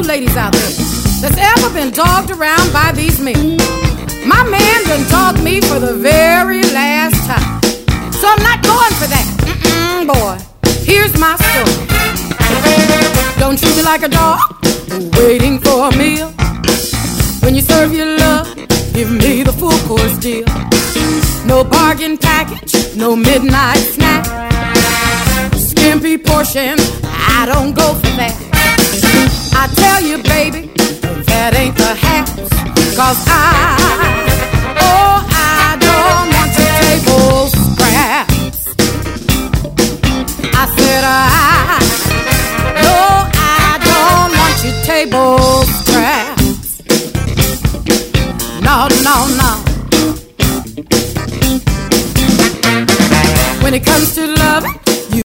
ladies out there that's ever been dogged around by these men. My man done dogged me for the very last time, so I'm not going for that. Boy, here's my story. Don't treat me like a dog waiting for a meal. When you serve your love, give me the full course deal. No bargain package, no midnight snack. Skimpy portion, I don't go for that. I tell you, baby, that ain't the haps. 'Cause I don't want your table scraps. I said I don't want your table scraps. No. When it comes to loving,